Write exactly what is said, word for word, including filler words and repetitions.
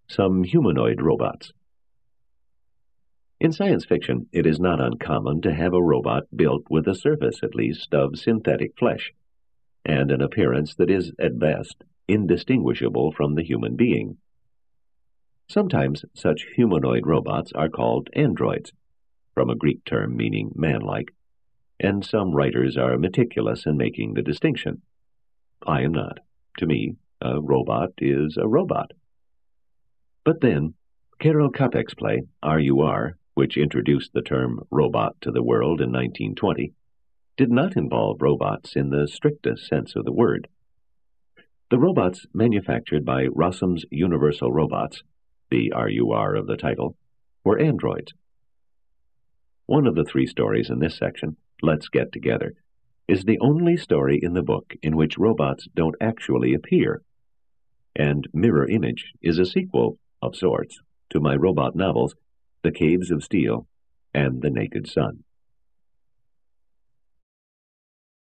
Some humanoid robots. In science fiction, it is not uncommon to have a robot built with a surface, at least, of synthetic flesh, and an appearance that is, at best, indistinguishable from the human being. Sometimes such humanoid robots are called androids, from a Greek term meaning man-like, and some writers are meticulous in making the distinction. I am not. To me, a robot is a robot. But then, Karel Čapek's play, R U R, which introduced the term robot to the world in nineteen twenty, did not involve robots in the strictest sense of the word. The robots manufactured by Rossum's Universal Robots, the R U R of the title, were androids. One of the three stories in this section, Let's Get Together, is the only story in the book in which robots don't actually appear, and Mirror Image is a sequel, of sorts, to my robot novels, The Caves of Steel and The Naked Sun.